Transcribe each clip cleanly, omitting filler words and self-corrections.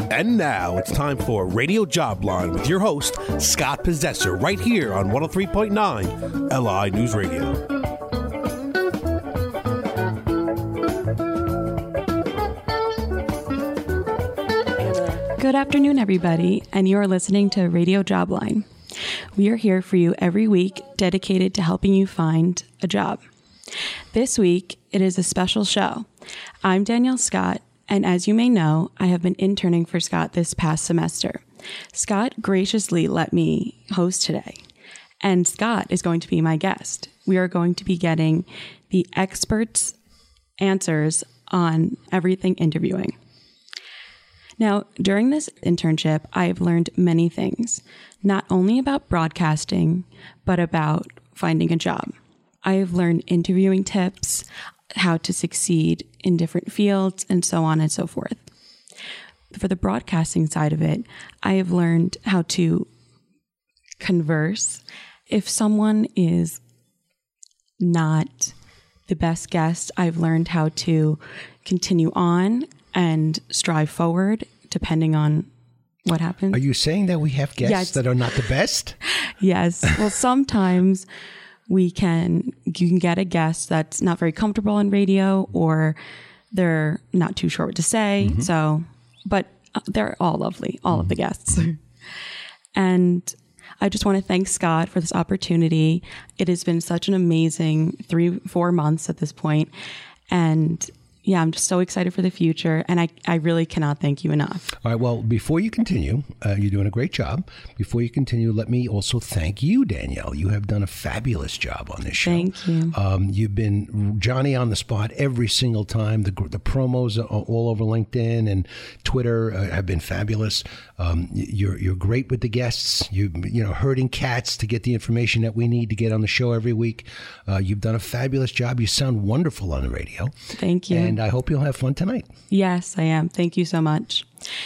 And now it's time for Radio Jobline with your host, Scott Possessor, right here on 103.9 LI News Radio. Good afternoon, everybody, and you are listening to Radio Jobline. We are here for you every week, dedicated to helping you find a job. This week, it is a special show. I'm Danielle Scott, and as you may know, I have been interning for Scott this past semester. Scott graciously let me host today, and Scott is going to be my guest. We are going to be getting the experts' answers on everything interviewing. Now, during this internship, I have learned many things, not only about broadcasting, but about finding a job. I have learned interviewing tips, how to succeed in different fields, and so on and so forth. For the broadcasting side of it, I have learned how to converse. If someone is not the best guest, I've learned how to continue on and strive forward depending on what happens. Are you saying that we have guests that are not the best? Yes. Well, sometimes you can get a guest that's not very comfortable in radio, or they're not too sure what to say. Mm-hmm. So, but they're all lovely, all of the guests. And I just want to thank Scott for this opportunity. It has been such an amazing 3-4 months at this point. And yeah, I'm just so excited for the future, and I really cannot thank you enough. All right, well, before you continue, you're doing a great job. Before you continue, let me also thank you, Danielle. You have done a fabulous job on this show. Thank you. You've been Johnny on the spot every single time. The promos all over LinkedIn and Twitter have been fabulous. You're great with the guests. You know, herding cats to get the information that we need to get on the show every week. You've done a fabulous job. You sound wonderful on the radio. Thank you. And I hope you'll have fun tonight. Yes, I am. Thank you so much.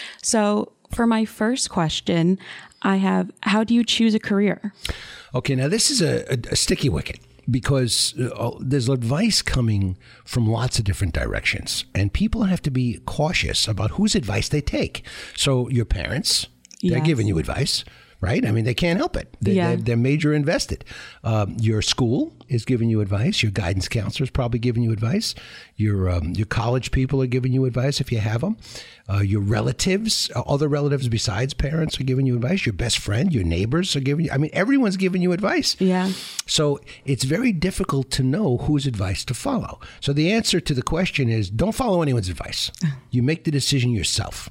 So for my first question, I have, how do you choose a career? Okay, now this is a sticky wicket, because there's advice coming from lots of different directions, and people have to be cautious about whose advice they take. So your parents, they're giving you advice, right? I mean, they can't help it. They're major invested. Your school is giving you advice. Your guidance counselor is probably giving you advice. Your college people are giving you advice if you have them. Your relatives, other relatives besides parents, are giving you advice. Your best friend, your neighbors are giving you. I mean, everyone's giving you advice. Yeah. So it's very difficult to know whose advice to follow. So the answer to the question is, don't follow anyone's advice. You make the decision yourself.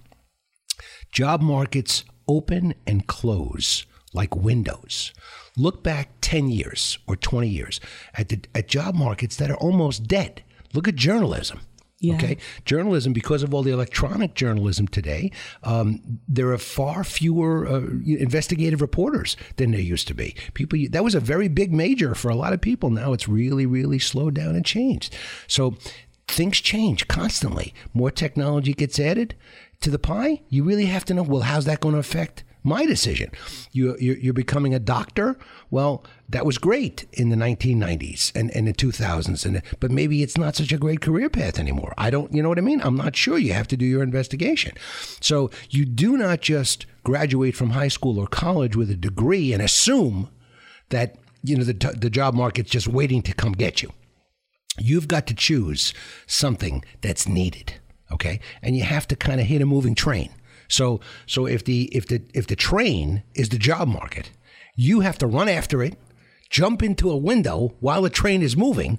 Job markets open and close like windows. Look back 10 years or 20 years at job markets that are almost dead. Look at journalism. Yeah. Okay, journalism, because of all the electronic journalism today, there are far fewer investigative reporters than there used to be. That was a very big major for a lot of people. Now it's really, really slowed down and changed. So things change constantly. More technology gets added to the pie. You really have to know, well, how's that going to affect my decision? You're becoming a doctor. Well, that was great in the 1990s and the 2000s, but maybe it's not such a great career path anymore. You know what I mean? I'm not sure. You have to do your investigation. So you do not just graduate from high school or college with a degree and assume that, you know, the job market's just waiting to come get you. You've got to choose something that's needed. Okay, and you have to kind of hit a moving train. So if the train is the job market, you have to run after it, jump into a window while the train is moving.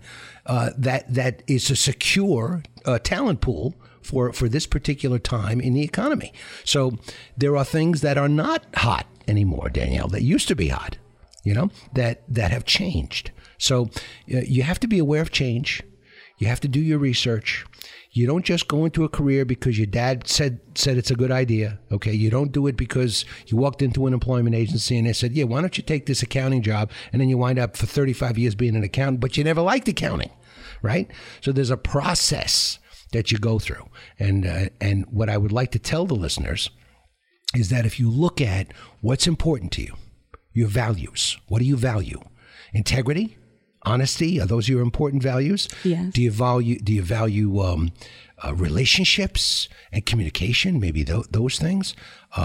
That is a secure talent pool for this particular time in the economy. So there are things that are not hot anymore, Danielle, that used to be hot, you know, that have changed. So you have to be aware of change. You have to do your research. You don't just go into a career because your dad said it's a good idea, okay? You don't do it because you walked into an employment agency and they said, yeah, why don't you take this accounting job? And then you wind up for 35 years being an accountant, but you never liked accounting, right? So there's a process that you go through. And what I would like to tell the listeners is that if you look at what's important to you, your values, what do you value? Integrity, Honesty, are those your important values? Yes. Do you value relationships and communication? Maybe those things.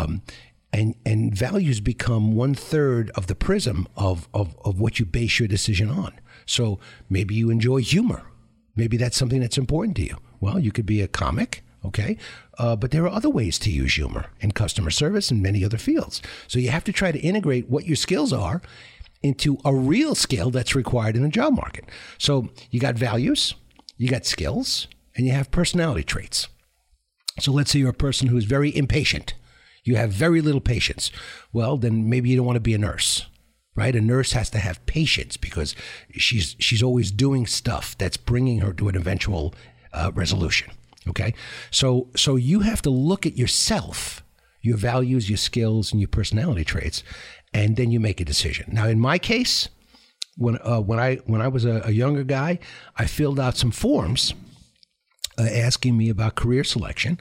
And values become 1/3 of the prism of what you base your decision on. So maybe you enjoy humor. Maybe that's something that's important to you. Well, you could be a comic, okay? But there are other ways to use humor in customer service and many other fields. So you have to try to integrate what your skills are into a real skill that's required in the job market. So you got values, you got skills, and you have personality traits. So let's say you're a person who's very impatient. You have very little patience. Well, then maybe you don't want to be a nurse, right? A nurse has to have patience because she's always doing stuff that's bringing her to an eventual resolution, okay? So you have to look at yourself, your values, your skills, and your personality traits, and then you make a decision. Now, in my case, when I was a younger guy, I filled out some forms asking me about career selection,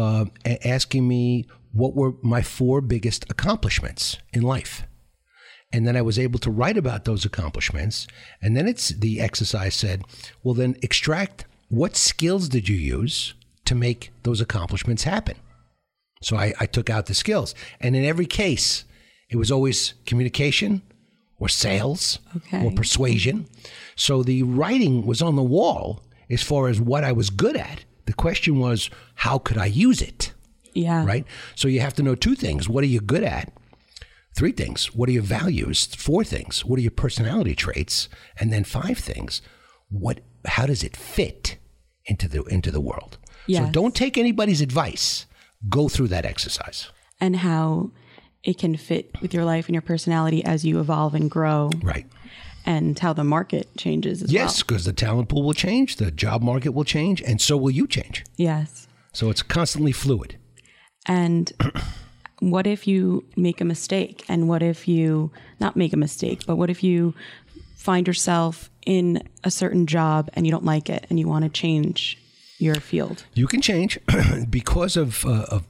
asking me what were my 4 biggest accomplishments in life. And then I was able to write about those accomplishments. And then the exercise said, well, then extract what skills did you use to make those accomplishments happen. So I took out the skills. And in every case, it was always communication or sales or persuasion. So the writing was on the wall as far as what I was good at. The question was, how could I use it? Yeah. Right? So you have to know 2 things. What are you good at? 3 things. What are your values? 4 things. What are your personality traits? And then 5 things. How does it fit into the world? Yes. So don't take anybody's advice. Go through that exercise. And how it can fit with your life and your personality as you evolve and grow. Right. And how the market changes as well. Yes, because the talent pool will change, the job market will change, and so will you change. Yes. So it's constantly fluid. And what if you make a mistake? And what if you not make a mistake, but what if you find yourself in a certain job and you don't like it and you want to change your field? You can change because of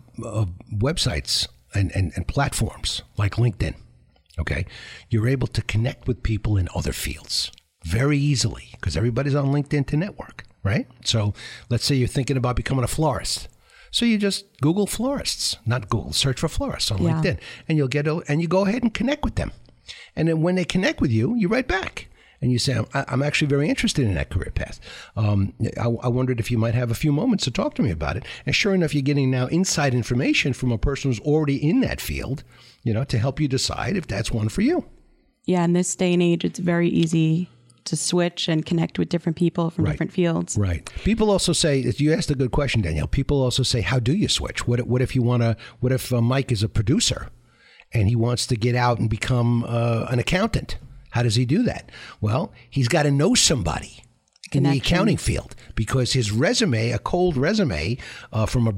websites and platforms like LinkedIn. Okay, you're able to connect with people in other fields very easily because everybody's on LinkedIn to network, right? So let's say you're thinking about becoming a florist. So you just Google florists, not Google, search for florists on LinkedIn, and you go ahead and connect with them. And then when they connect with you, you write back and you say, I'm actually very interested in that career path. I wondered if you might have a few moments to talk to me about it. And sure enough, you're getting now inside information from a person who's already in that field, to help you decide if that's one for you. Yeah, in this day and age, it's very easy to switch and connect with different people from different fields. Right. People also say, you asked a good question, Danielle. People also say, how do you switch? What if Mike is a producer and he wants to get out and become an accountant? How does he do that? Well, he's got to know somebody in the accounting field because his resume, a cold resume from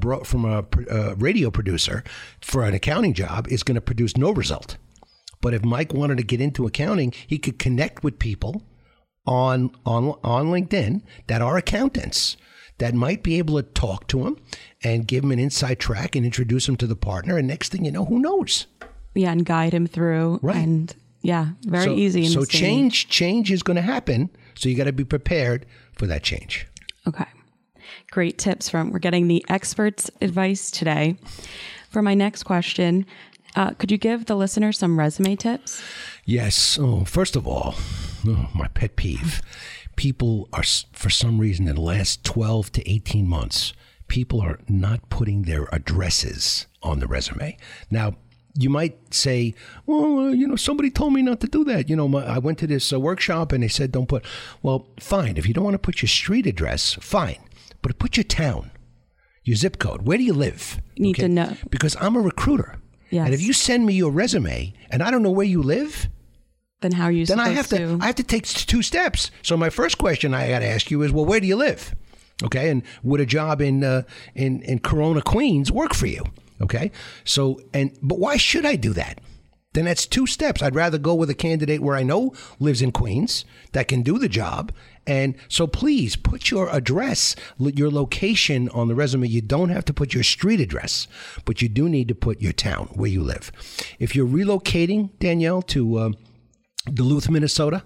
a radio producer for an accounting job is going to produce no result. But if Mike wanted to get into accounting, he could connect with people on LinkedIn that are accountants that might be able to talk to him and give him an inside track and introduce him to the partner. And next thing you know, who knows? Yeah, and guide him through. Right. And very easy. So change is going to happen. So you got to be prepared for that change. Okay. Great tips we're getting the experts' advice today. For my next question, could you give the listener some resume tips? Yes. Oh, first of all, my pet peeve. People are, for some reason, in the last 12 to 18 months, people are not putting their addresses on the resume. Now, you might say, well, somebody told me not to do that. I went to this workshop and they said don't put. Well, fine. If you don't want to put your street address, fine. But put your town, your zip code. Where do you live? You need to know. Because I'm a recruiter. Yes. And if you send me your resume and I don't know where you live, then how are you supposed to? I have to take 2 steps. So my first question I got to ask you is, well, where do you live? Okay, and would a job in Corona, Queens work for you? Okay, but why should I do that? Then that's 2 steps. I'd rather go with a candidate where I know lives in Queens that can do the job. And so please put your address, your location on the resume. You don't have to put your street address, but you do need to put your town where you live. If you're relocating, Danielle, to Duluth, Minnesota,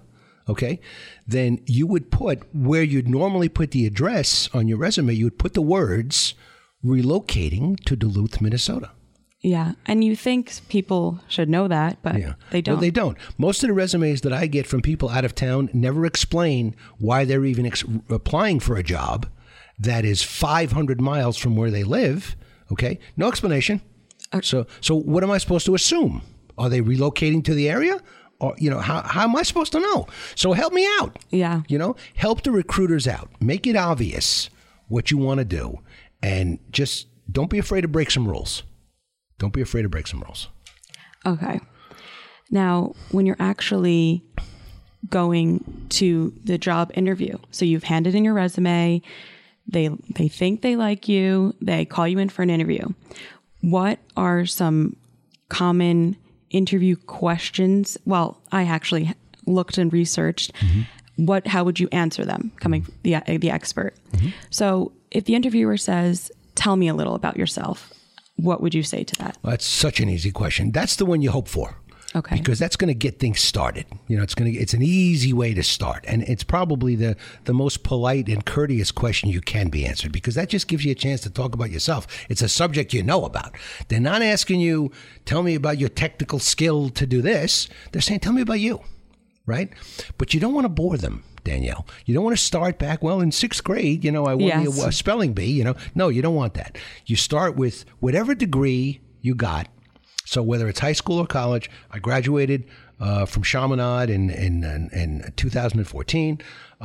okay, then you would put where you'd normally put the address on your resume, you would put the words relocating to Duluth, Minnesota. Yeah. And you think people should know that, but they don't. No, they don't. Most of the resumes that I get from people out of town never explain why they're even applying for a job that is 500 miles from where they live. Okay. No explanation. So what am I supposed to assume? Are they relocating to the area? Or, how am I supposed to know? So help me out. Yeah. Help the recruiters out. Make it obvious what you want to do. And just don't be afraid to break some rules. Don't be afraid to break some rules. Okay. Now, when you're actually going to the job interview, so you've handed in your resume, they think they like you, they call you in for an interview. What are some common interview questions? Well, I actually looked and researched. How would you answer them, coming from the expert? So if the interviewer says, tell me a little about yourself, what would you say to that? Well, that's such an easy question. That's the one you hope for. Okay. Because that's going to get things started. It's an easy way to start. And it's probably the most polite and courteous question you can be answered, because that just gives you a chance to talk about yourself. It's a subject you know about. They're not asking you, tell me about your technical skill to do this. They're saying, tell me about you, right? But you don't want to bore them, Danielle. You don't want to start back, well, in sixth grade, I won a spelling bee, No, you don't want that. You start with whatever degree you got. So whether it's high school or college, I graduated from Chaminade in 2014.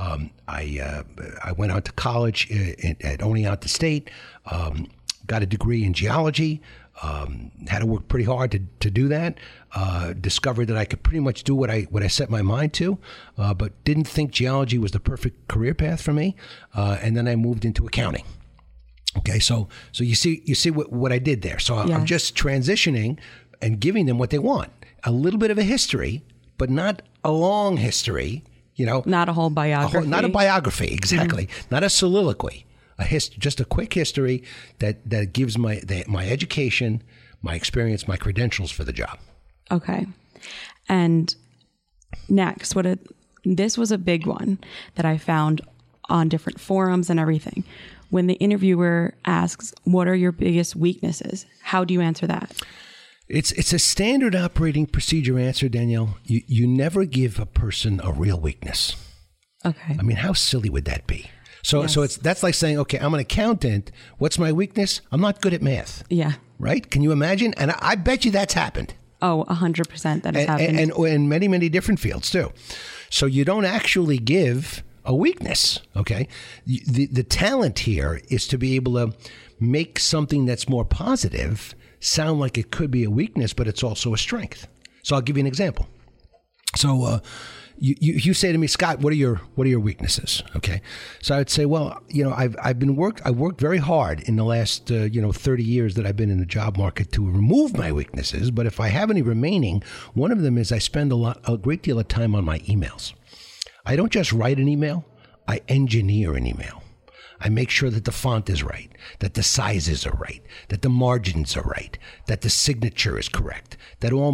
I went out to college at Oneonta State, got a degree in geology, had to work pretty hard to do that. Discovered that I could pretty much do what I set my mind to, but didn't think geology was the perfect career path for me. And then I moved into accounting. Okay, so you see what I did there. So I'm just transitioning and giving them what they want. A little bit of a history, but not a long history, Not a whole biography. Not a biography, exactly. Not a soliloquy. Just a quick history that gives my education, my experience, my credentials for the job. Okay. And next, this was a big one that I found on different forums and everything. When the interviewer asks, what are your biggest weaknesses? How do you answer that? It's a standard operating procedure answer, Danielle. You never give a person a real weakness. Okay. I mean, how silly would that be? So that's like saying, okay, I'm an accountant. What's my weakness? I'm not good at math. Yeah. Right? Can you imagine? And I bet you that's happened. Oh, 100% that has happened. And in many, many different fields too. So you don't actually give a weakness, okay? The talent here is to be able to make something that's more positive sound like it could be a weakness, but it's also a strength. So I'll give you an example. So you say to me, Scott, what are your weaknesses? Okay, so I would say, well, I worked very hard in the last 30 years that I've been in the job market to remove my weaknesses. But if I have any remaining, one of them is I spend a great deal of time on my emails. I don't just write an email, I engineer an email. I make sure that the font is right, that the sizes are right, that the margins are right, that the signature is correct, that all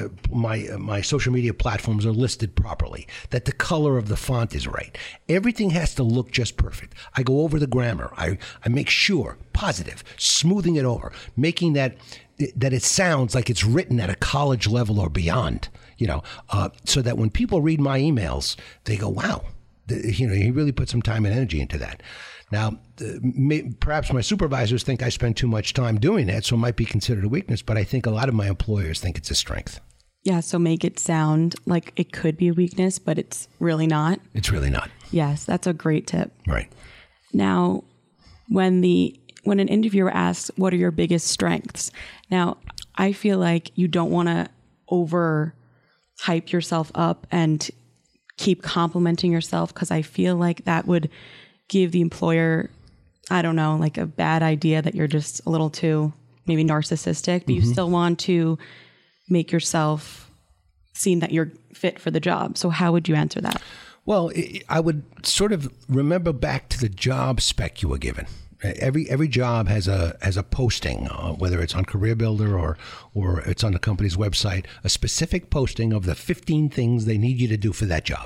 my social media platforms are listed properly, that the color of the font is right. Everything has to look just perfect. I go over the grammar. I make sure, positive, smoothing it over, making that it sounds like it's written at a college level or beyond, so that when people read my emails, they go, wow, he really put some time and energy into that. Now, perhaps my supervisors think I spend too much time doing that, so it might be considered a weakness, but I think a lot of my employers think it's a strength. Yeah, so make it sound like it could be a weakness, but it's really not. It's really not. Yes, that's a great tip. Right. Now, when an interviewer asks, what are your biggest strengths? Now, I feel like you don't want to over-hype yourself up and keep complimenting yourself, because I feel like that would give the employer, I don't know, like a bad idea that you're just a little too maybe narcissistic, but you still want to make yourself seem that you're fit for the job. So how would you answer that? Well, I would sort of remember back to the job spec you were given. Every job has a posting, whether it's on CareerBuilder or it's on the company's website, a specific posting of the 15 things they need you to do for that job.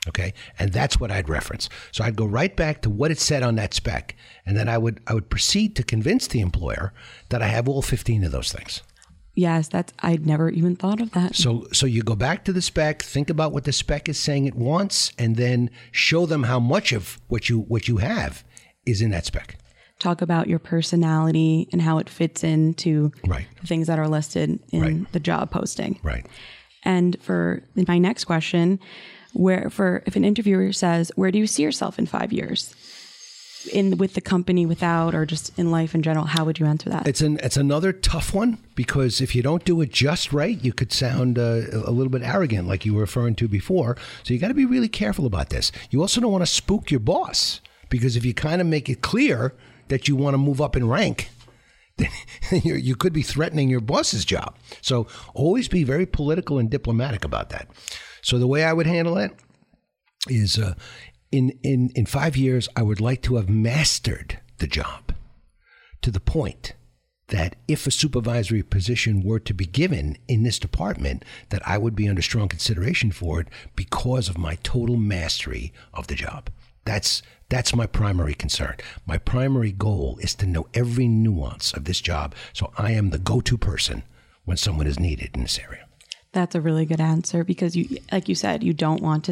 Okay. And that's what I'd reference. So I'd go right back to what it said on that spec. And then I would proceed to convince the employer that I have all 15 of those things. Yes, I'd never even thought of that. So you go back to the spec, think about what the spec is saying it wants, and then show them how much of what you have is in that spec. Talk about your personality and how it fits into Right. the things that are listed in Right. the job posting. Right. And for my next question, if an interviewer says, where do you see yourself in 5 years? With the company, without, or just in life in general, how would you answer that? It's another tough one, because if you don't do it just right, you could sound a little bit arrogant, like you were referring to before. So you got to be really careful about this. You also don't want to spook your boss, because if you kind of make it clear that you want to move up in rank, then you could be threatening your boss's job. So always be very political and diplomatic about that. So the way I would handle it is in 5 years, I would like to have mastered the job to the point that if a supervisory position were to be given in this department, that I would be under strong consideration for it because of my total mastery of the job. That's my primary concern. My primary goal is to know every nuance of this job, so I am the go-to person when someone is needed in this area. That's a really good answer, because like you said, you don't want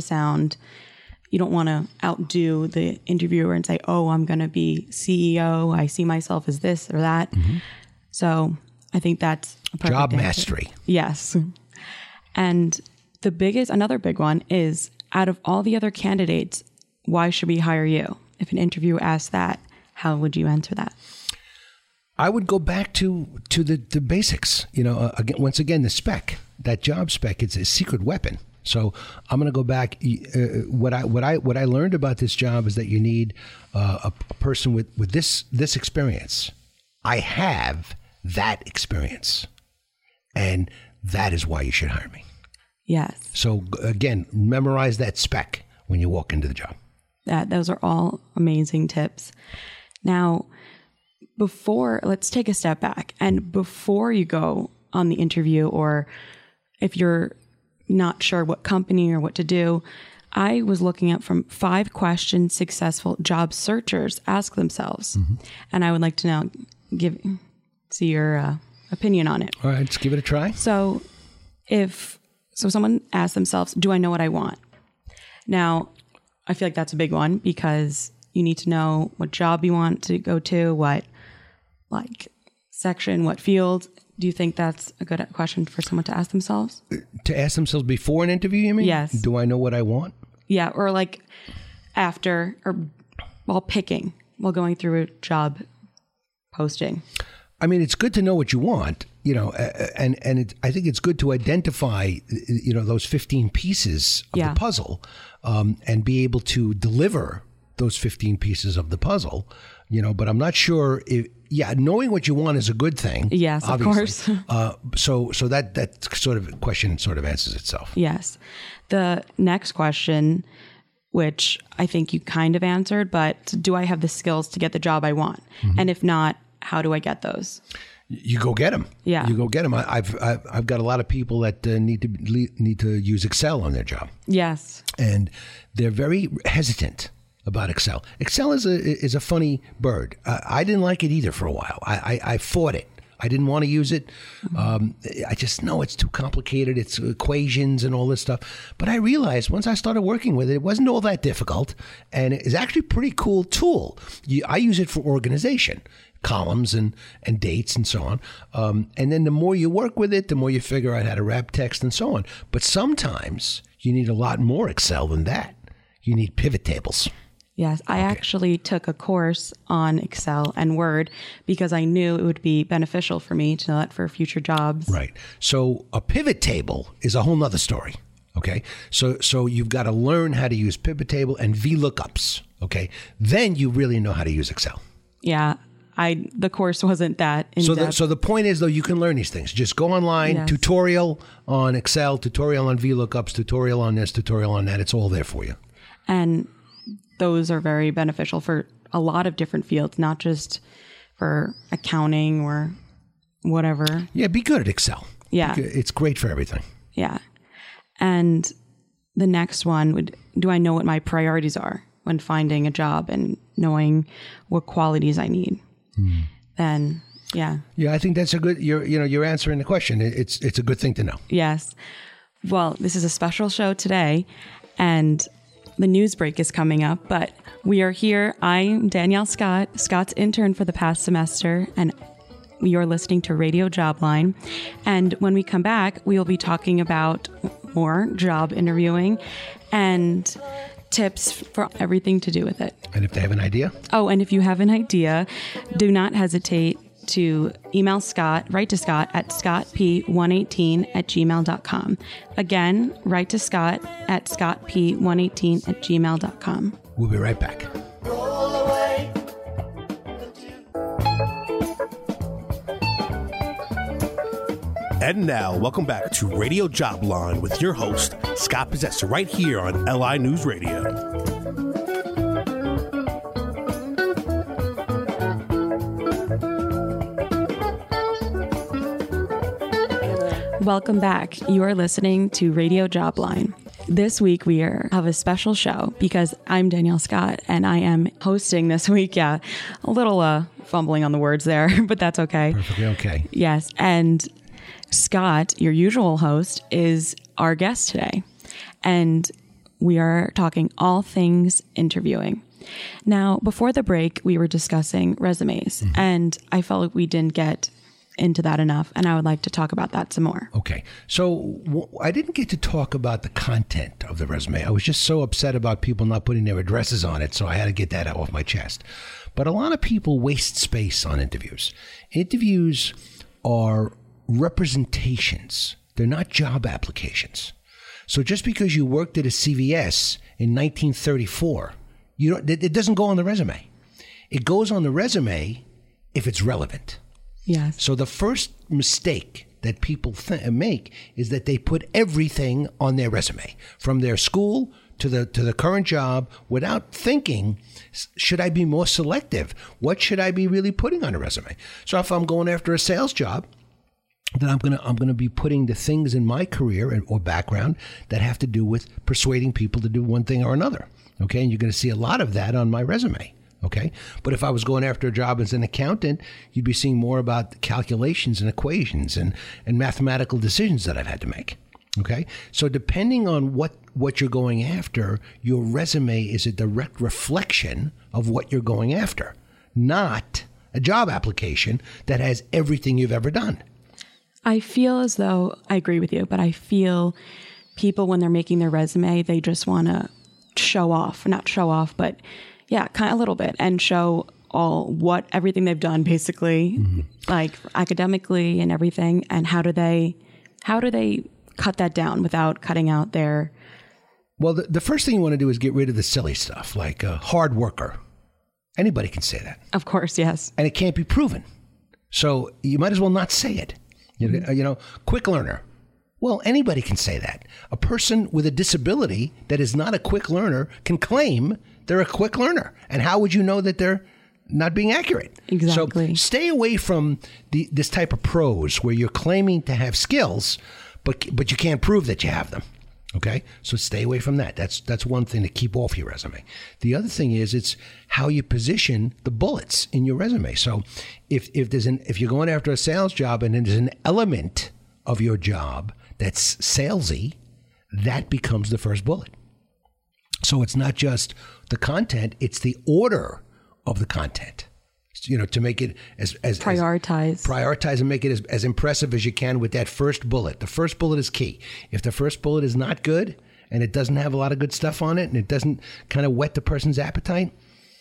to outdo the interviewer and say, oh, I'm going to be CEO. I see myself as this or that. Mm-hmm. So I think that's a perfect job answer. Mastery. Yes. And another big one is, out of all the other candidates, why should we hire you? If an interviewer asks that, how would you answer that? I would go back to the basics. Once again, the spec, that job spec, it's a secret weapon. So I'm going to go back. What I learned about this job is that you need a person with this experience. I have that experience, and that is why you should hire me. Yes. So again, memorize that spec when you walk into the job. Those are all amazing tips. Now, let's take a step back. And before you go on the interview, or if you're not sure what company or what to do, I was looking up from 5 questions successful job searchers ask themselves. Mm-hmm. And I would like to now see your opinion on it. All right, let's give it a try. So someone asks themselves, do I know what I want? Now, I feel like that's a big one, because you need to know what job you want to go to, what section, what field. Do you think that's a good question for someone to ask themselves? To ask themselves before an interview, you mean? Yes. Do I know what I want? Yeah, or after, or while going through a job posting. I mean, it's good to know what you want, I think it's good to identify, those 15 pieces of the puzzle, and be able to deliver those 15 pieces of the puzzle, but I'm not sure knowing what you want is a good thing. Yes, obviously. Of course. So that sort of question sort of answers itself. Yes. The next question, which I think you kind of answered, but do I have the skills to get the job I want? Mm-hmm. And if not, how do I get those? You go get them. Yeah, you go get them. I've got a lot of people that need to use Excel on their job. Yes, and they're very hesitant about Excel. Excel is a funny bird. I didn't like it either for a while. I fought it. I didn't want to use it. I just know it's too complicated. It's equations and all this stuff. But I realized once I started working with it, it wasn't all that difficult. And it's actually a pretty cool tool. I use it for organization, columns and dates and so on. And then the more you work with it, the more you figure out how to wrap text and so on. But sometimes you need a lot more Excel than that. You need pivot tables. Yes, I actually took a course on Excel and Word because I knew it would be beneficial for me to know that for future jobs. Right. So a pivot table is a whole nother story. Okay. So you've got to learn how to use pivot table and VLOOKUPs. Okay. Then you really know how to use Excel. Yeah. The course wasn't that in-depth. So the point is, though, you can learn these things. Just go online, yes. Tutorial on Excel, tutorial on VLOOKUPs, tutorial on this, tutorial on that. It's all there for you. And those are very beneficial for a lot of different fields, not just for accounting or whatever. Yeah, be good at Excel. Yeah. It's great for everything. Yeah. And the next one would, do I know what my priorities are when finding a job and knowing what qualities I need? Then, yeah. Yeah, I think that's a good, you're answering the question. It's a good thing to know. Yes. Well, this is a special show today, and the news break is coming up, but we are here. I'm Danielle Scott, Scott's intern for the past semester, and you're listening to Radio Jobline. And when we come back, we will be talking about more job interviewing and tips for everything to do with it. And if they have an idea? Oh, and if you have an idea, do not hesitate to email Scott, write to Scott at scottp118@gmail.com. Again, write to Scott at scottp118@gmail.com. We'll be right back. And now, welcome back to Radio Jobline with your host, Scott Possessor, right here on LI News Radio. Welcome back. You are listening to Radio Jobline. This week we have a special show because I'm Danielle Scott and I am hosting this week. Yeah, a little fumbling on the words there, but that's okay. Perfectly okay. Yes, and Scott, your usual host, is our guest today. And we are talking all things interviewing. Now, before the break, we were discussing resumes, and I felt like we didn't get into that enough, and I would like to talk about that some more. Okay. So I didn't get to talk about the content of the resume. I was just so upset about people not putting their addresses on it, so I had to get that out off my chest. But a lot of people waste space on interviews. Interviews are representations. They're not job applications. So just because you worked at a CVS in 1934, it doesn't go on the resume. It goes on the resume if it's relevant. Yes. So the first mistake that people make is that they put everything on their resume, from their school to the current job, without thinking, should I be more selective? What should I be really putting on a resume? So if I'm going after a sales job, then I'm gonna be putting the things in my career or background that have to do with persuading people to do one thing or another. Okay, and you're going to see a lot of that on my resume. Okay, but if I was going after a job as an accountant, you'd be seeing more about the calculations and equations and mathematical decisions that I've had to make. Okay, so depending on what you're going after, your resume is a direct reflection of what you're going after, not a job application that has everything you've ever done. I feel as though, I agree with you, but I feel people, when they're making their resume, they just want to not show off, but yeah, kind of a little bit, and show everything they've done, basically, like academically and everything. And how do they cut that down without cutting out their... Well, the first thing you want to do is get rid of the silly stuff, like a hard worker. Anybody can say that. Of course, yes. And it can't be proven. So you might as well not say it. You know, quick learner. Well, anybody can say that. A person with a disability that is not a quick learner can claim they're a quick learner. And how would you know that they're not being accurate? Exactly. So stay away from this type of prose where you're claiming to have skills, but you can't prove that you have them. Okay? So stay away from that. That's one thing to keep off your resume. The other thing is it's how you position the bullets in your resume. So if you're going after a sales job and there's an element of your job that's salesy, that becomes the first bullet. So it's not just the content, it's the order of the content. To make it as prioritize and make it as impressive as you can with that first bullet. The first bullet is key. If the first bullet is not good and it doesn't have a lot of good stuff on it and it doesn't kind of whet the person's appetite,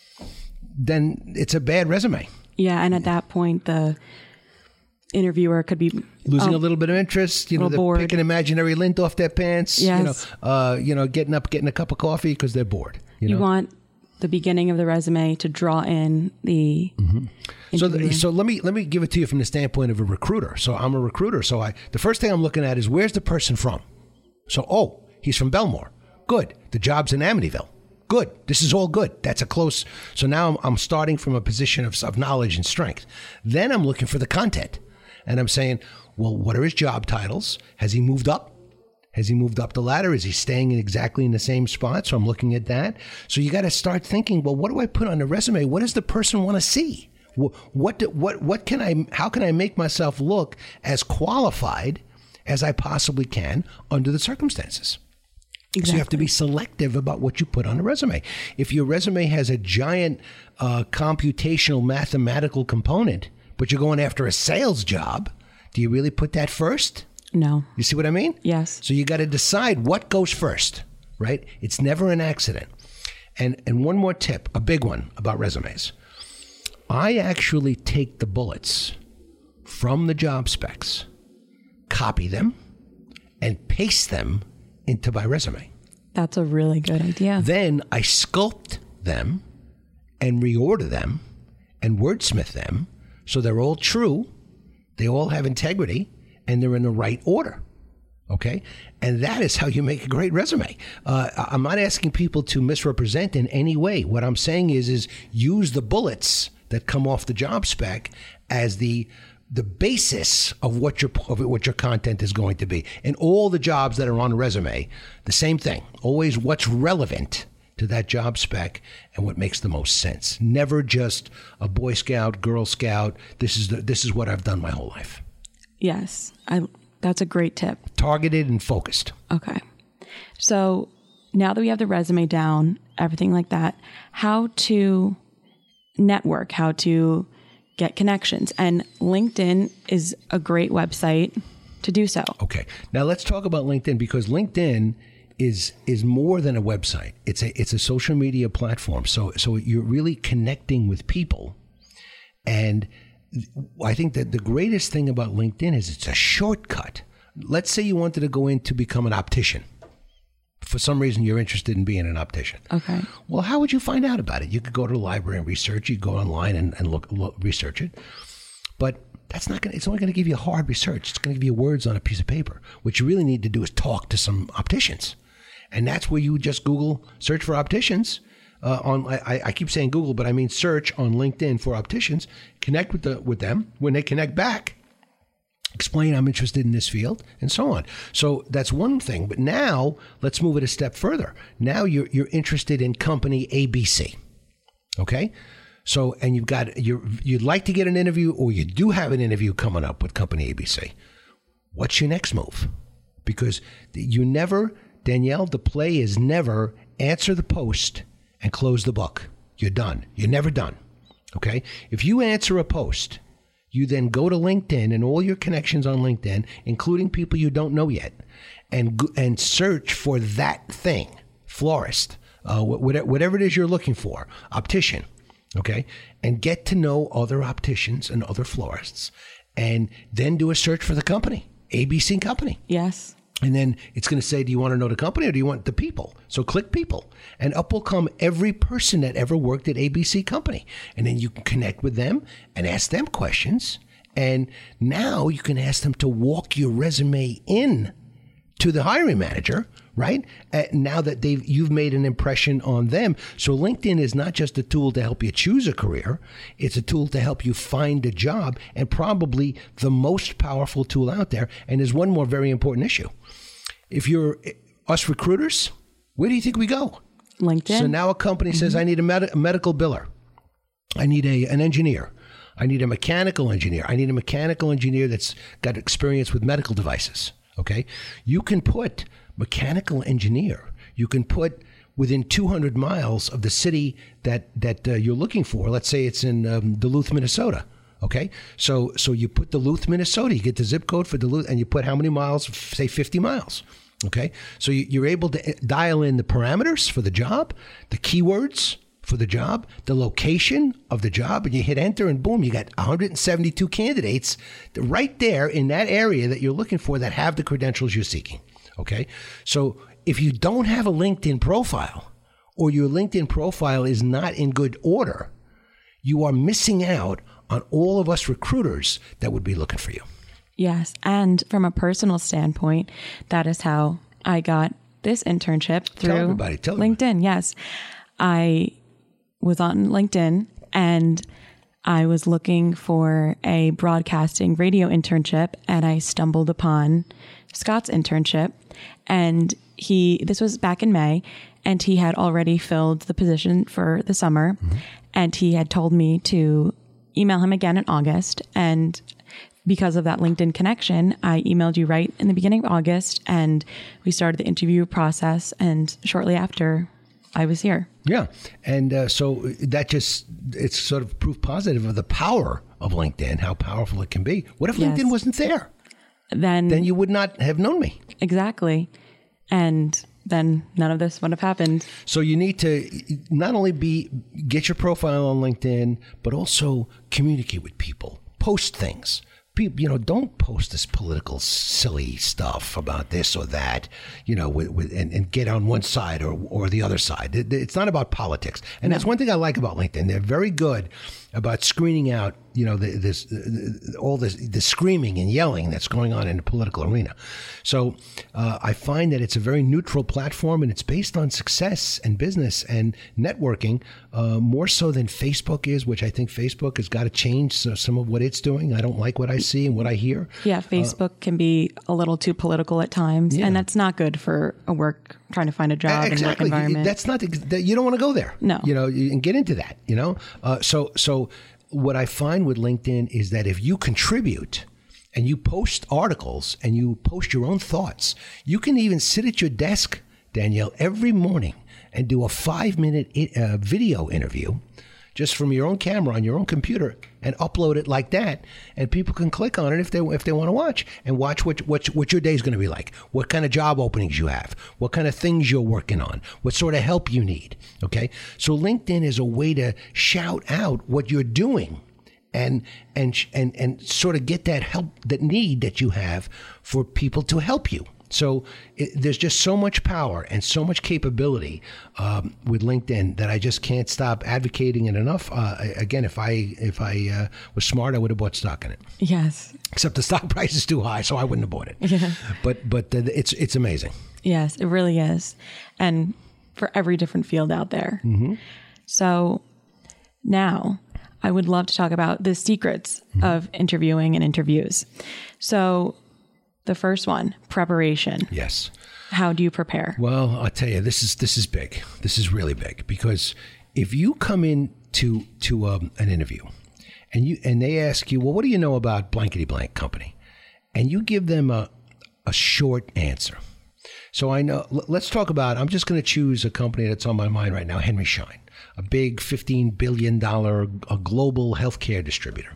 then it's a bad resume. Yeah, and at that point, the interviewer could be losing a little bit of interest. They're bored. Picking imaginary lint off their pants. Yes. Getting up, getting a cup of coffee because they're bored. You want the beginning of the resume to draw in the interviewer. So let me give it to you from the standpoint of a recruiter. So I'm a recruiter. So the first thing I'm looking at is, where's the person from? So he's from Belmore. Good. The job's in Amityville. Good. This is all good. That's a close. So now I'm starting from a position of knowledge and strength. Then I'm looking for the content. And I'm saying, well, what are his job titles? Has he moved up? Has he moved up the ladder? Is he staying exactly in the same spot? So I'm looking at that. So you got to start thinking, well, what do I put on the resume? What does the person want to see? How can I make myself look as qualified as I possibly can under the circumstances? Exactly. So you have to be selective about what you put on a resume. If your resume has a giant computational mathematical component, but you're going after a sales job, do you really put that first? No. You see what I mean? Yes. So you got to decide what goes first, right? It's never an accident. And one more tip, a big one about resumes. I actually take the bullets from the job specs, copy them, and paste them into my resume. That's a really good idea. Then I sculpt them and reorder them and wordsmith them so they're all true, they all have integrity, and they're in the right order. Okay? And that is how you make a great resume. I'm not asking people to misrepresent in any way. What I'm saying is use the bullets that come off the job spec as the basis of what your content is going to be. And all the jobs that are on a resume, the same thing. Always what's relevant to that job spec and what makes the most sense. Never just a Boy Scout, Girl Scout. This is what I've done my whole life. Yes, that's a great tip. Targeted and focused. Okay. So now that we have the resume down, everything like that, how to network, how to get connections. And LinkedIn is a great website to do so. Okay. Now let's talk about LinkedIn, because LinkedIn is more than a website. It's a social media platform. So you're really connecting with people. And I think that the greatest thing about LinkedIn is it's a shortcut. Let's say you wanted to go in to become an optician. For some reason, you're interested in being an optician. Okay. Well, how would you find out about it? You could go to the library and research. You could go online and look, research it. But that's not going. It's only going to give you hard research. It's going to give you words on a piece of paper. What you really need to do is talk to some opticians, and that's where you just Google search for opticians. I keep saying Google, but I mean search on LinkedIn for opticians. Connect with them. When they connect back, explain I'm interested in this field, and so on. So that's one thing. But now let's move it a step further. Now you're interested in company ABC. Okay. So, and you'd like to get an interview, or you do have an interview coming up with company ABC. What's your next move? Because Danielle, the play is never answer the post and close the book. You're done. You're never done. Okay? If you answer a post, you then go to LinkedIn and all your connections on LinkedIn, including people you don't know yet, and search for that thing, florist, whatever it is you're looking for, optician, okay? And get to know other opticians and other florists, and then do a search for the company, ABC Company. Yes. And then it's going to say, do you want to know the company or do you want the people? So click people. And up will come every person that ever worked at ABC Company. And then you can connect with them and ask them questions. And now you can ask them to walk your resume in to the hiring manager, right? Now that you've made an impression on them. So LinkedIn is not just a tool to help you choose a career. It's a tool to help you find a job, and probably the most powerful tool out there. And there's one more very important issue. If you're us recruiters, where do you think we go? LinkedIn. So now a company says, I need a medical biller. I need an engineer. I need a mechanical engineer. I need a mechanical engineer that's got experience with medical devices. Okay? You can put mechanical engineer. You can put within 200 miles of the city that you're looking for. Let's say it's in Duluth, Minnesota. Okay, so you put Duluth, Minnesota. You get the zip code for Duluth, and you put how many miles? Say 50 miles. Okay, so you're able to dial in the parameters for the job, the keywords for the job, the location of the job, and you hit enter, and boom, you got 172 candidates right there in that area that you're looking for that have the credentials you're seeking. Okay, so if you don't have a LinkedIn profile, or your LinkedIn profile is not in good order, you are missing out on all of us recruiters that would be looking for you. Yes. And from a personal standpoint, that is how I got this internship through Tell LinkedIn. Everybody. Yes. I was on LinkedIn, and I was looking for a broadcasting radio internship, and I stumbled upon Scott's internship. And this was back in May, and he had already filled the position for the summer. Mm-hmm. And he had told me to email him again in August. And because of that LinkedIn connection, I emailed you right in the beginning of August, and we started the interview process. And shortly after, I was here. Yeah. And so it's sort of proof positive of the power of LinkedIn, how powerful it can be. What if LinkedIn wasn't there? Then you would not have known me. Exactly. And then none of this would have happened. So you need to not only get your profile on LinkedIn, but also communicate with people, post things. Don't post this political silly stuff about this or that, and get on one side or the other side. It's not about politics. And that's one thing I like about LinkedIn. They're very good about screening out, all this screaming and yelling that's going on in the political arena. So I find that it's a very neutral platform, and it's based on success and business and networking, more so than Facebook is, which I think Facebook has got to change some of what it's doing. I don't like what I see and what I hear. Yeah, Facebook can be a little too political at times, and that's not good for trying to find a job and work environment. That's not, you don't want to go there. No. And get into that, So what I find with LinkedIn is that if you contribute and you post articles and you post your own thoughts, you can even sit at your desk, Danielle, every morning and do a 5-minute video interview just from your own camera on your own computer and upload it like that. And people can click on it if they want to watch what your day is going to be like, what kind of job openings you have, what kind of things you're working on, what sort of help you need. Okay. So LinkedIn is a way to shout out what you're doing and sort of get that help, that need that you have for people to help you. So there's just so much power and so much capability with LinkedIn that I just can't stop advocating it enough. Again, if I was smart, I would have bought stock in it. Yes. Except the stock price is too high, so I wouldn't have bought it. Yeah. But it's amazing. Yes, it really is, and for every different field out there. Mm-hmm. So now I would love to talk about the secrets of interviewing and interviews. So the first one, preparation. Yes. How do you prepare? Well, I'll tell you, this is big. This is really big, because if you come in to an interview and they ask you, well, what do you know about blankety blank company? And you give them a short answer. So I know, let's talk about, I'm just going to choose a company that's on my mind right now, Henry Schein, a big $15 billion global healthcare distributor.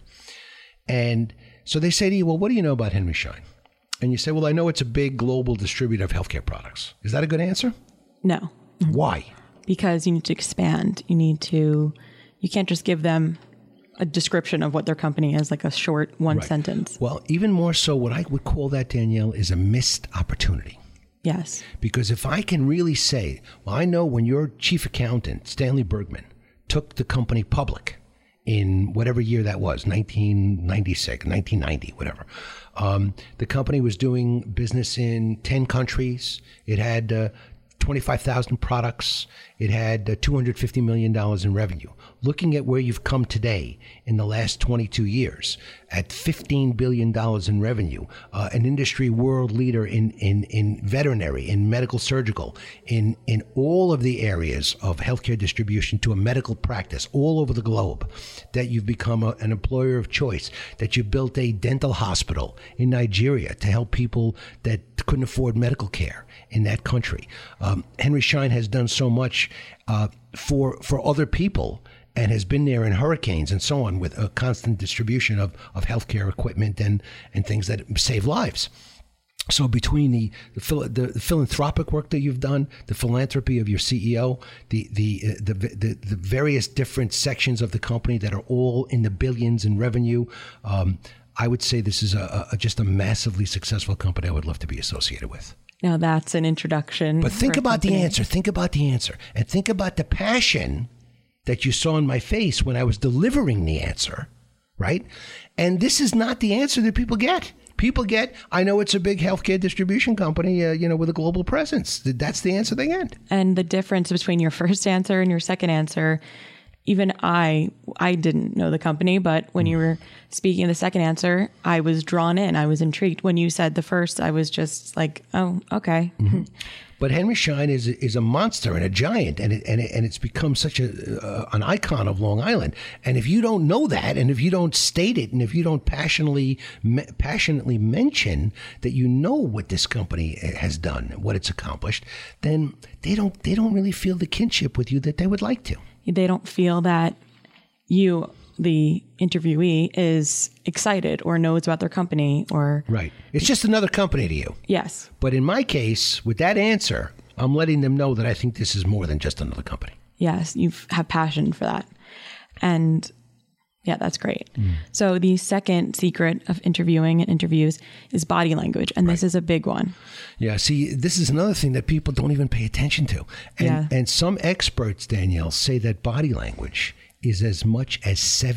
And so they say to you, well, what do you know about Henry Schein? And you say, well, I know it's a big global distributor of healthcare products. Is that a good answer? No. Why? Because you need to expand. You can't just give them a description of what their company is, like a short one sentence. Well, even more so, what I would call that, Danielle, is a missed opportunity. Yes. Because if I can really say, well, I know when your chief accountant, Stanley Bergman, took the company public in whatever year that was, 1996, 1990, whatever. The company was doing business in 10 countries. It had 25,000 products. It had $250 million in revenue. Looking at where you've come today in the last 22 years, at $15 billion in revenue, an industry world leader in veterinary, in medical surgical, in all of the areas of healthcare distribution to a medical practice all over the globe, that you've become an employer of choice, that you built a dental hospital in Nigeria to help people that couldn't afford medical care in that country. Henry Schein has done so much for other people, and has been there in hurricanes and so on, with a constant distribution of healthcare equipment and things that save lives. So between the philanthropic work that you've done, the philanthropy of your CEO, the various different sections of the company that are all in the billions in revenue, I would say this is just a massively successful company I would love to be associated with. Now that's an introduction. But think about the answer. Think about the answer. And think about the passion that you saw in my face when I was delivering the answer, right? And this is not the answer that people get. People get, I know it's a big healthcare distribution company, with a global presence. That's the answer they get. And the difference between your first answer and your second answer even I didn't know the company, but when you were speaking the second answer, I was drawn in. I was intrigued. When you said the first, I was just like, oh, okay. Mm-hmm. But Henry Schein is a monster and a giant, and it's become such an icon of Long Island. And if you don't know that, and if you don't state it, and if you don't passionately mention that you know what this company has done, what it's accomplished, then they don't really feel the kinship with you that they would like to. They don't feel that you, the interviewee, is excited or knows about their company or... Right. It's just another company to you. Yes. But in my case, with that answer, I'm letting them know that I think this is more than just another company. Yes, you have passion for that. And yeah, that's great. So the second secret of interviewing and interviews is body language. And this is a big one. Yeah, see, this is another thing that people don't even pay attention to. And some experts, Danielle, say that body language is as much as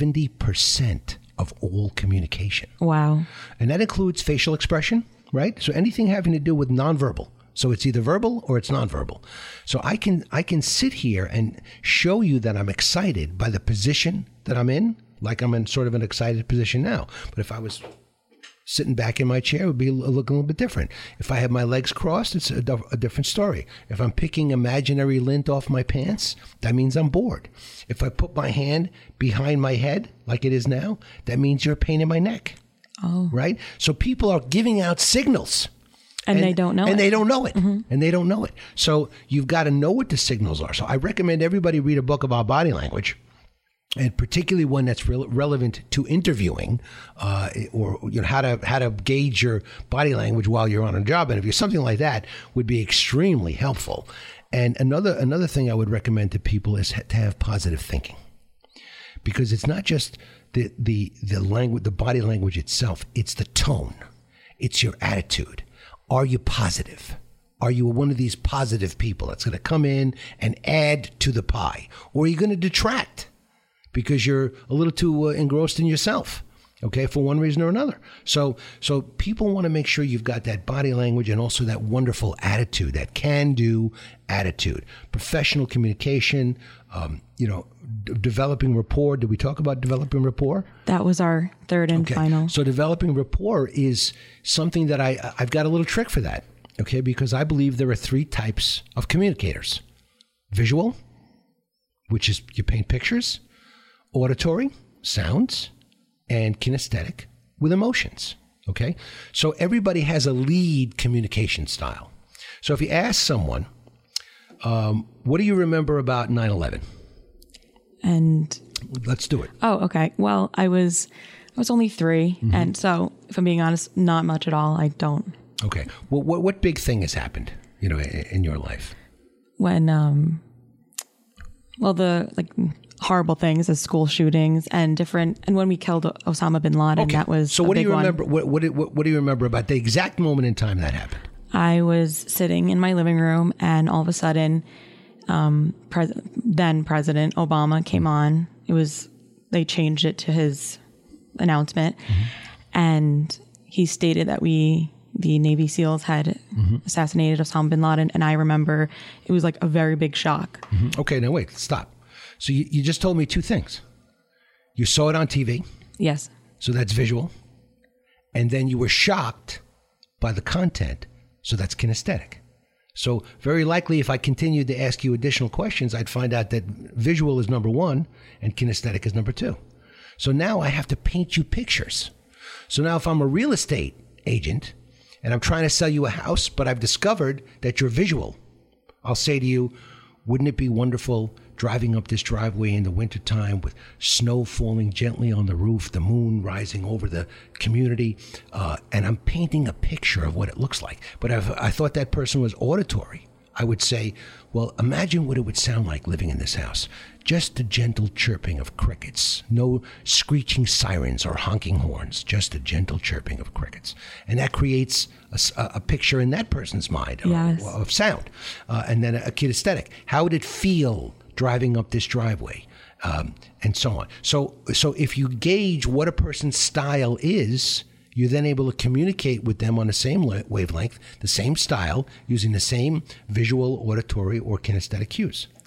70% of all communication. Wow. And that includes facial expression, right? So anything having to do with nonverbal. So it's either verbal or it's nonverbal. So I can sit here and show you that I'm excited by the position that I'm in, like I'm in sort of an excited position now. But if I was sitting back in my chair, it would be look a little bit different. If I have my legs crossed, it's a different story. If I'm picking imaginary lint off my pants, that means I'm bored. If I put my hand behind my head, like it is now, that means you're a pain in my neck. Oh. Right? So people are giving out signals. And they don't know it. And they don't know it. Mm-hmm. And they don't know it. So you've got to know what the signals are. So I recommend everybody read a book about body language, and particularly one that's relevant to interviewing, or how to gauge your body language while you're on a job interview. Something like that would be extremely helpful. And another thing I would recommend to people is to have positive thinking, because it's not just the language, the body language itself. It's the tone. It's your attitude. Are you positive? Are you one of these positive people that's going to come in and add to the pie? Or are you going to detract because you're a little too engrossed in yourself, okay, for one reason or another? So people want to make sure you've got that body language and also that wonderful attitude, that can-do attitude. Professional communication, developing rapport. Did we talk about developing rapport? That was our third and final. So developing rapport is something that I've got a little trick for that, okay, because I believe there are three types of communicators. Visual, which is you paint pictures, auditory, sounds, and kinesthetic with emotions, okay? So everybody has a lead communication style. So if you ask someone, what do you remember about 9/11? And let's do it. Oh, okay. Well, I was only 3, and so if I'm being honest, not much at all. I don't. Okay. Well, what big thing has happened, in your life? When the horrible things as school shootings and when we killed Osama bin Laden, that was so. What do you remember? One. What do you remember about the exact moment in time that happened? I was sitting in my living room, and all of a sudden, then President Obama came on. They changed it to his announcement, and he stated that the Navy SEALs had assassinated Osama bin Laden, and I remember it was like a very big shock. Okay, now wait, stop. So you just told me two things. You saw it on TV. Yes. So that's visual. And then you were shocked by the content. So that's kinesthetic. So very likely if I continued to ask you additional questions, I'd find out that visual is number 1 and kinesthetic is number 2. So now I have to paint you pictures. So now if I'm a real estate agent and I'm trying to sell you a house, but I've discovered that you're visual, I'll say to you, wouldn't it be wonderful driving up this driveway in the wintertime with snow falling gently on the roof, the moon rising over the community, and I'm painting a picture of what it looks like. But if I thought that person was auditory, I would say, well, imagine what it would sound like living in this house. Just a gentle chirping of crickets, no screeching sirens or honking horns, just a gentle chirping of crickets. And that creates a picture in that person's mind of sound. And then a kinesthetic. How would it feel driving up this driveway, and so on. So if you gauge what a person's style is, you're then able to communicate with them on the same wavelength, the same style, using the same visual, auditory, or kinesthetic cues.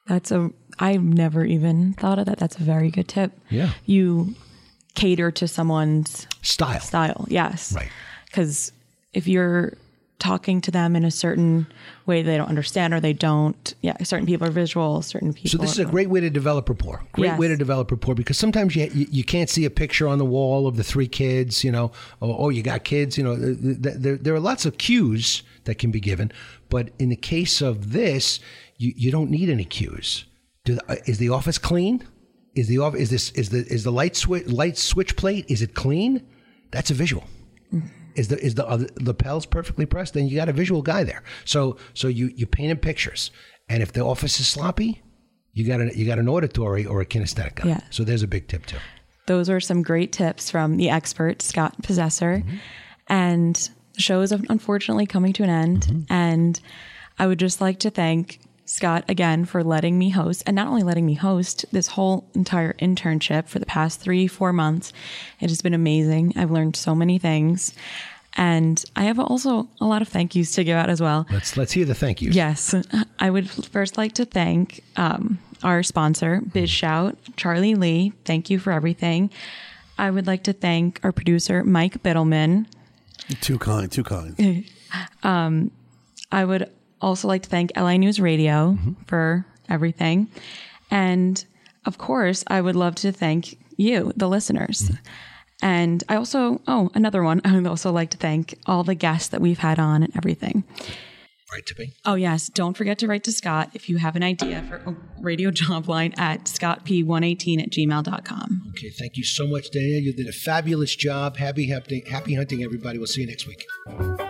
I've never even thought of that. That's a very good tip. Yeah. You cater to someone's style. Yes. Right. Because if you're talking to them in a certain way they don't understand or they don't, certain people are visual, certain people. So this is a great way to develop rapport. Way to develop rapport, because sometimes you can't see a picture on the wall of the 3 kids, you know, oh, you got kids, you know, there are lots of cues that can be given. But in the case of this, you don't need any cues. Is the office clean? Is the light switch plate, is it clean? That's a visual. Mm-hmm. Is the lapels perfectly pressed? Then you got a visual guy there. So you paint in pictures, and if the office is sloppy, you got an auditory or a kinesthetic guy. Yeah. So there's a big tip too. Those are some great tips from the expert Scott Possessor, mm-hmm. and the show is unfortunately coming to an end. Mm-hmm. And I would just like to thank Scott again for letting me host, and not only letting me host this whole entire internship for the past 3-4 months. It has been amazing. I've learned so many things, and I have also a lot of thank yous to give out as well. Let's hear the thank yous. Yes. I would first like to thank our sponsor, BizShout, Charlie Lee. Thank you for everything. I would like to thank our producer, Mike Biddleman. Too kind. I would also like to thank LI News Radio mm-hmm. for everything. And of course, I would love to thank you, the listeners. Mm-hmm. And I also, another one, I would also like to thank all the guests that we've had on and everything. Write to me. Oh, yes. Don't forget to write to Scott if you have an idea for a radio job line at scottp118@gmail.com. Okay. Thank you so much, Danielle. You did a fabulous job. Happy hunting, everybody. We'll see you next week.